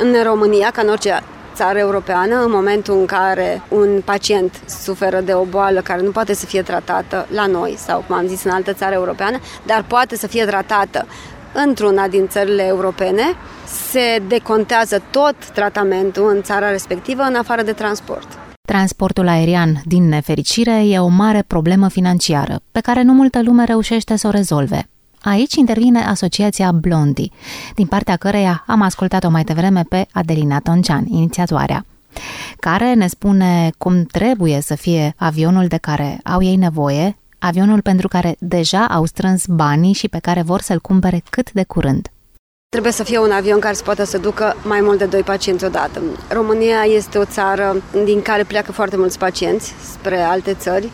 În România, ca în orice țară europeană, în momentul în care un pacient suferă de o boală care nu poate să fie tratată la noi sau, cum am zis, în altă țară europeană, dar poate să fie tratată într-una din țările europene, se decontează tot tratamentul în țara respectivă, în afară de transport. Transportul aerian, din nefericire, e o mare problemă financiară, pe care nu multă lume reușește să o rezolve. Aici intervine asociația Blondie, din partea căreia am ascultat-o mai devreme pe Adelina Toncean, inițiatoarea, care ne spune cum trebuie să fie avionul de care au ei nevoie, avionul pentru care deja au strâns banii și pe care vor să-l cumpere cât de curând. Trebuie să fie un avion care să poată să ducă mai mult de 2 pacienți odată. România este o țară din care pleacă foarte mulți pacienți spre alte țări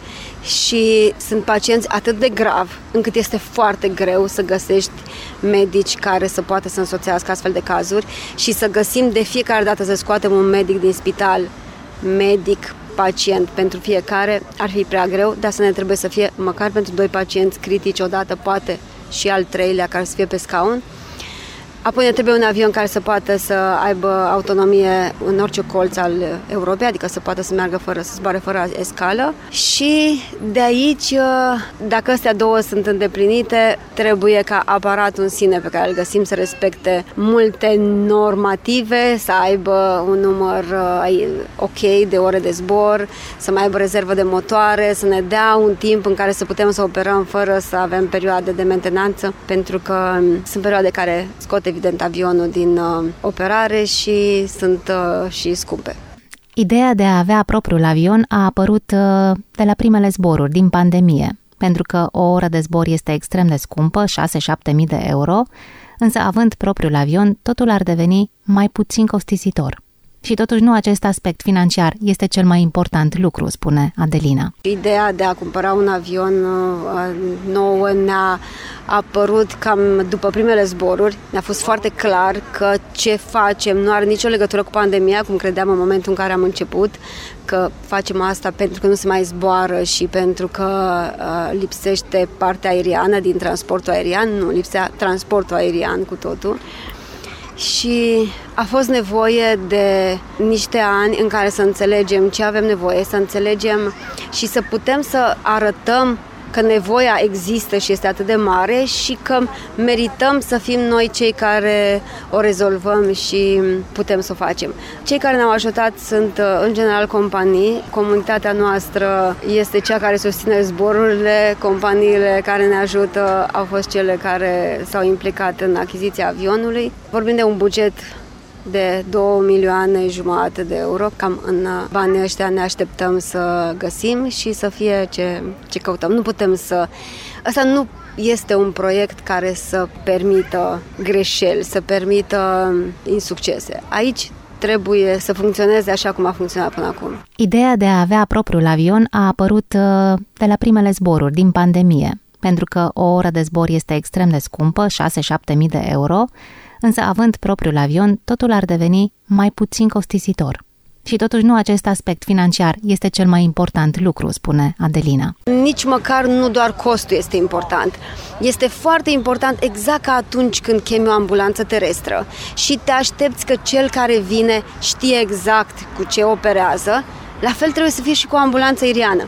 și sunt pacienți atât de grav încât este foarte greu să găsești medici care să poată să însoțească astfel de cazuri și să găsim de fiecare dată să scoatem un medic din spital, medic-pacient pentru fiecare, ar fi prea greu, dar să ne trebuie să fie măcar pentru 2 pacienți critici odată, poate și al 3-lea care să fie pe scaun. Apoi ne trebuie un avion care să poată să aibă autonomie în orice colț al Europei, adică să poată să meargă să zboare fără escală. Și de aici, dacă astea două sunt îndeplinite, trebuie ca aparatul în sine pe care îl găsim să respecte multe normative, să aibă un număr ok de ore de zbor, să mai aibă rezervă de motoare, să ne dea un timp în care să putem să operăm fără să avem perioade de mentenanță, pentru că sunt perioade care scot evident avionul din operare și sunt și scumpe. Ideea de a avea propriul avion a apărut de la primele zboruri din pandemie, pentru că o oră de zbor este extrem de scumpă, 6-7 mii de euro, însă având propriul avion, totul ar deveni mai puțin costisitor. Și totuși nu acest aspect financiar este cel mai important lucru, spune Adelina. Ideea de a cumpăra un avion nou ne-a apărut cam după primele zboruri. Ne-a fost foarte clar că ce facem nu are nicio legătură cu pandemia, cum credeam în momentul în care am început, că facem asta pentru că nu se mai zboară și pentru că lipsește partea aeriană din transportul aerian. Nu, lipsea transportul aerian cu totul. Și a fost nevoie de niște ani în care să înțelegem ce avem nevoie, să înțelegem și să putem să arătăm că nevoia există și este atât de mare și că merităm să fim noi cei care o rezolvăm și putem să o facem. Cei care ne-au ajutat sunt în general companii. Comunitatea noastră este cea care susține zborurile. Companiile care ne ajută au fost cele care s-au implicat în achiziția avionului. Vorbim de un buget de 2,5 milioane de euro. Cam în banii ăștia ne așteptăm să găsim și să fie ce căutăm. Nu putem să... Asta nu este un proiect care să permită greșeli, să permită insuccese. Aici trebuie să funcționeze așa cum a funcționat până acum. Ideea de a avea propriul avion a apărut de la primele zboruri din pandemie, pentru că o oră de zbor este extrem de scumpă, 6-7 mii de euro, însă având propriul avion, totul ar deveni mai puțin costisitor. Și totuși nu acest aspect financiar este cel mai important lucru, spune Adelina. Nici măcar nu doar costul este important. Este foarte important exact ca atunci când chemi o ambulanță terestră și te aștepți că cel care vine știe exact cu ce operează, la fel trebuie să fie și cu o ambulanță aeriană.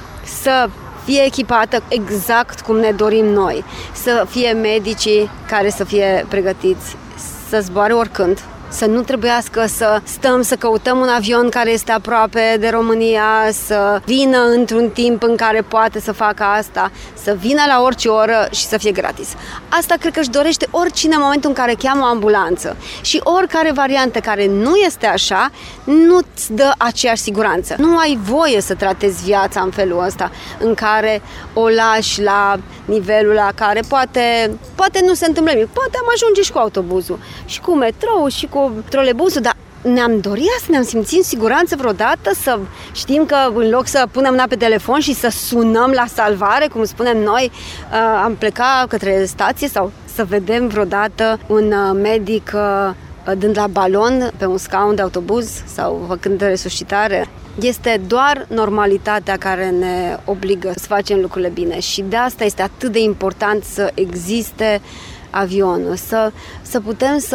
Să fie echipată exact cum ne dorim noi, să fie medicii care să fie pregătiți să zboare oricând, să nu trebuiască să stăm să căutăm un avion care este aproape de România, să vină într-un timp în care poate să facă asta, să vină la orice oră și să fie gratis. Asta cred că își dorește oricine în momentul în care cheamă o ambulanță. Și oricare variantă care nu este așa, nu-ți dă aceeași siguranță. Nu ai voie să tratezi viața în felul ăsta, în care o lași la nivelul la care poate nu se întâmplă nimic. Poate am ajunge și cu autobuzul, și cu metrou, și cu trolebusul, dar ne-am dorit să ne-am simțit în siguranță vreodată, să știm că în loc să punem mâna pe telefon și să sunăm la salvare, cum spunem noi, am plecat către stație sau să vedem vreodată un medic dând la balon pe un scaun de autobuz sau făcând resuscitare. Este doar normalitatea care ne obligă să facem lucrurile bine și de asta este atât de important să existe avionul, să putem să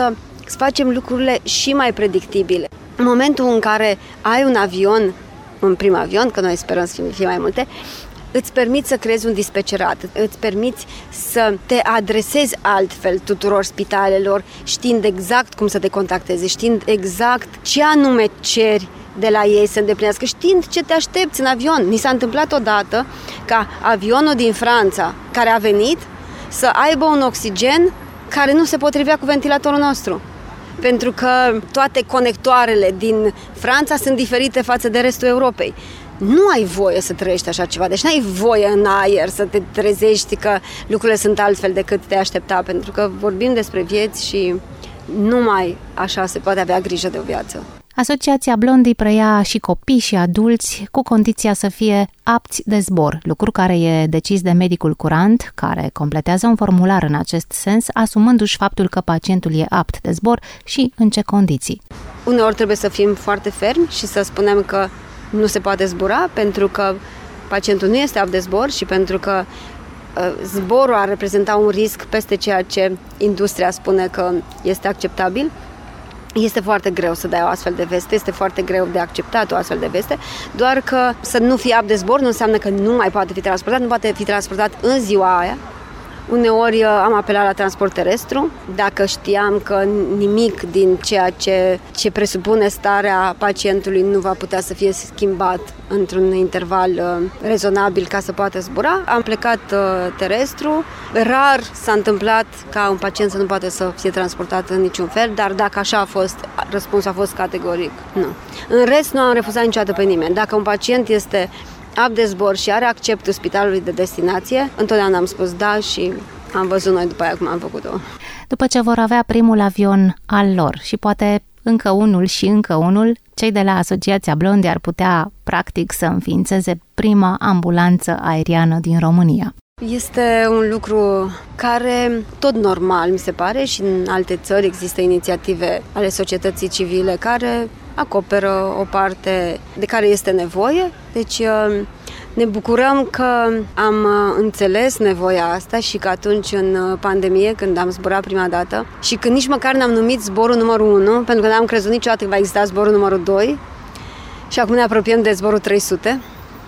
să facem lucrurile și mai predictibile. În momentul în care ai un avion, un prim avion, că noi sperăm să fie mai multe, îți permiți să creezi un dispecerat, îți permiți să te adresezi altfel tuturor spitalelor, știind exact cum să te contacteze, știind exact ce anume ceri de la ei să îndeplinească, știind ce te aștepți în avion. Ni s-a întâmplat odată ca avionul din Franța, care a venit, să aibă un oxigen care nu se potrivea cu ventilatorul nostru. Pentru că toate conectoarele din Franța sunt diferite față de restul Europei. Nu ai voie să trăiești așa ceva, deci nu ai voie în aer să te trezești că lucrurile sunt altfel decât te aștepta, pentru că vorbim despre vieți și numai așa se poate avea grijă de o viață. Asociația Blondie preia și copii și adulți cu condiția să fie apți de zbor, lucru care e decis de medicul curant, care completează un formular în acest sens, asumându-și faptul că pacientul e apt de zbor și în ce condiții. Uneori trebuie să fim foarte fermi și să spunem că nu se poate zbura pentru că pacientul nu este apt de zbor și pentru că zborul ar reprezenta un risc peste ceea ce industria spune că este acceptabil. Este foarte greu să dai o astfel de veste, este foarte greu de acceptat o astfel de veste, doar că să nu fii apt de zbor nu înseamnă că nu mai poate fi transportat, nu poate fi transportat în ziua aia. Uneori am apelat la transport terestru, dacă știam că nimic din ceea ce presupune starea pacientului nu va putea să fie schimbat într-un interval rezonabil ca să poată zbura. Am plecat terestru. Rar s-a întâmplat ca un pacient să nu poate să fie transportat în niciun fel, dar dacă așa a fost, răspunsul a fost categoric nu. În rest, nu am refuzat niciodată pe nimeni. Dacă un pacient este apt de zbor și are acceptul spitalului de destinație, întotdeauna am spus da și am văzut noi după aia cum am făcut-o. După ce vor avea primul avion al lor și poate încă unul și încă unul, cei de la Asociația Blondie ar putea practic să înființeze prima ambulanță aeriană din România. Este un lucru care tot normal, mi se pare, și în alte țări există inițiative ale societății civile care acoperă o parte de care este nevoie. Deci ne bucurăm că am înțeles nevoia asta și că atunci în pandemie, când am zburat prima dată și când nici măcar n-am numit zborul numărul 1, pentru că n-am crezut niciodată că va exista zborul numărul 2 și acum ne apropiem de zborul 300,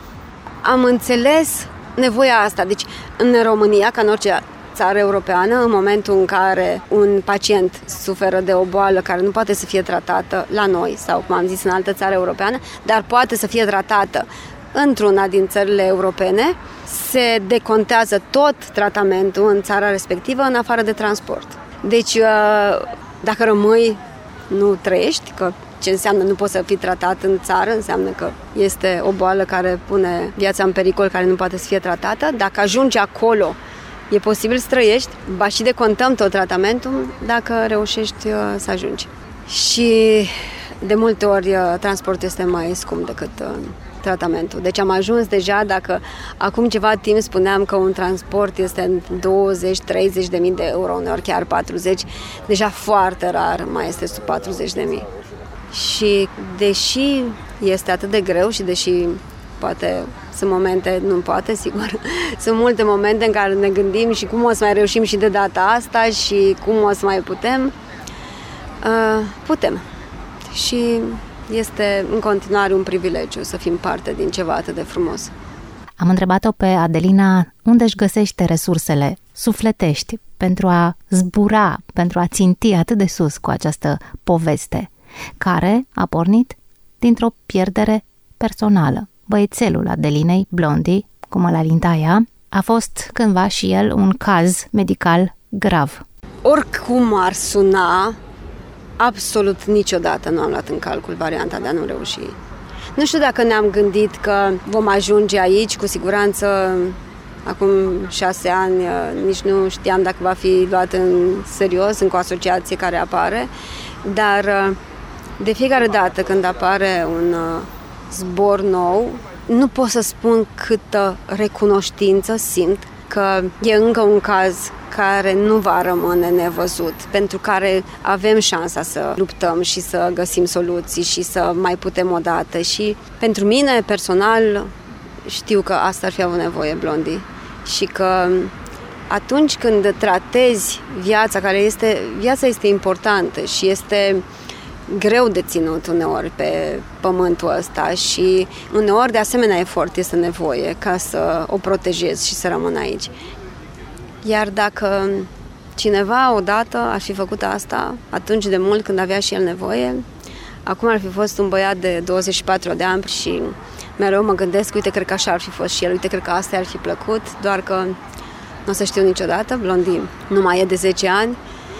am înțeles nevoia asta. Deci în România, ca în orice țară europeană, în momentul în care un pacient suferă de o boală care nu poate să fie tratată la noi sau, cum am zis, în altă țară europeană, dar poate să fie tratată într-una din țările europene, se decontează tot tratamentul în țara respectivă, în afară de transport. Deci, dacă rămâi, nu trăiești, că ce înseamnă nu poți să fii tratat în țară, înseamnă că este o boală care pune viața în pericol, care nu poate să fie tratată. Dacă ajungi acolo, e posibil să trăiești, ba și decontăm tot tratamentul dacă reușești să ajungi. Și de multe ori transportul este mai scump decât tratamentul. Deci am ajuns deja, dacă acum ceva timp spuneam că un transport este 20-30 de mii de euro, uneori chiar 40, deja foarte rar mai este sub 40 de mii. Și deși este atât de greu și deși poate sunt momente, nu poate, sigur, sunt multe momente în care ne gândim și cum o să mai reușim și de data asta și cum o să mai putem, putem. Și este în continuare un privilegiu să fim parte din ceva atât de frumos. Am întrebat-o pe Adelina unde își găsește resursele sufletești pentru a zbura, pentru a ținti atât de sus cu această poveste, care a pornit dintr-o pierdere personală. Băiețelul Adelinei, Blondie, cum îl alinta ea, a fost cândva și el un caz medical grav. Oricum ar suna, absolut niciodată nu am luat în calcul varianta de a nu reuși. Nu știu dacă ne-am gândit că vom ajunge aici, cu siguranță acum 6 ani nici nu știam dacă va fi luat în serios, încă o asociație care apare, dar de fiecare dată când apare un zbor nou, nu pot să spun câtă recunoștință simt că e încă un caz care nu va rămâne nevăzut, pentru care avem șansa să luptăm și să găsim soluții și să mai putem odată. Și pentru mine, personal, știu că asta ar fi avut nevoie Blondie și că atunci când tratezi viața este importantă și este greu de ținut uneori pe pământul ăsta și uneori de asemenea efort este nevoie ca să o protejezi și să rămână aici. Iar dacă cineva odată ar fi făcut asta, atunci de mult când avea și el nevoie, acum ar fi fost un băiat de 24 de ani și mereu mă gândesc, uite, cred că așa ar fi fost și el, uite, cred că asta ar fi plăcut, doar că nu o să știu niciodată, Blondie nu mai e de 10 ani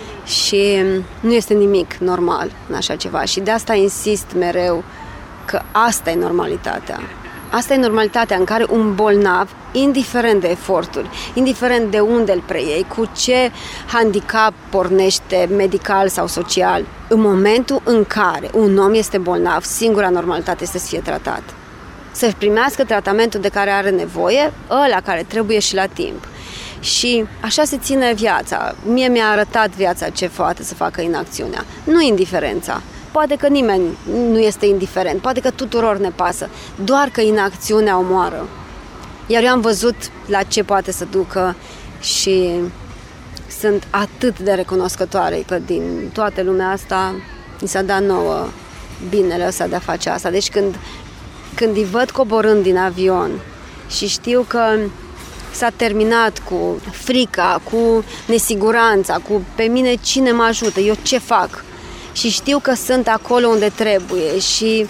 și nu este nimic normal în așa ceva și de asta insist mereu că asta e normalitatea. Asta e normalitatea în care un bolnav, indiferent de eforturi, indiferent de unde îl preiei, cu ce handicap pornește medical sau social, în momentul în care un om este bolnav, singura normalitate este să fie tratat. Să primească tratamentul de care are nevoie, ăla care trebuie și la timp. Și așa se ține viața. Mie mi-a arătat viața ce poate să facă inacțiunea, nu indiferența. Poate că nimeni nu este indiferent, poate că tuturor ne pasă, doar că inacțiunea omoară. Iar eu am văzut la ce poate să ducă și sunt atât de recunoscătoare că din toată lumea asta mi s-a dat nouă binele ăsta de a face asta. Deci când îi văd coborând din avion și știu că s-a terminat cu frica, cu nesiguranța, cu pe mine cine mă ajută, eu ce fac? Și știu că sunt acolo unde trebuie și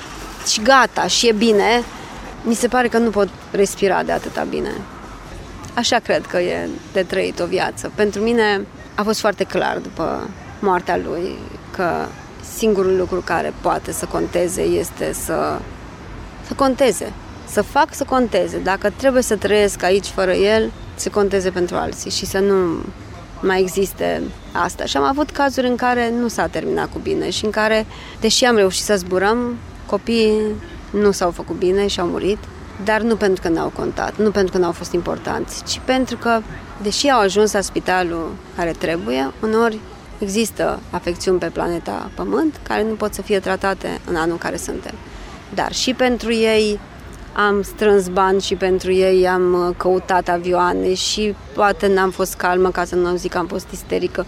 gata, și e bine, mi se pare că nu pot respira de atâta bine. Așa cred că e de trăit o viață. Pentru mine a fost foarte clar după moartea lui că singurul lucru care poate să conteze este să conteze. Să fac să conteze. Dacă trebuie să trăiesc aici fără el, să conteze pentru alții și să nu mai existe asta. Și am avut cazuri în care nu s-a terminat cu bine și în care, deși am reușit să zburăm, copiii nu s-au făcut bine și au murit, dar nu pentru că n-au contat, nu pentru că n-au fost importanți, ci pentru că, deși au ajuns la spitalul care trebuie, uneori există afecțiuni pe planeta Pământ care nu pot să fie tratate în anul în care suntem. Dar și pentru ei am strâns bani și pentru ei am căutat avioane și poate n-am fost calmă ca să nu zic că am fost isterică.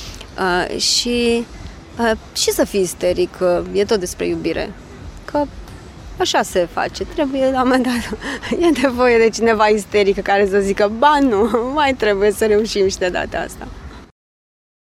Și să fii isteric, e tot despre iubire. Că așa se face. Trebuie la un moment dat, e nevoie de cineva isterică care să zică, ba nu, mai trebuie să reușim și de data asta.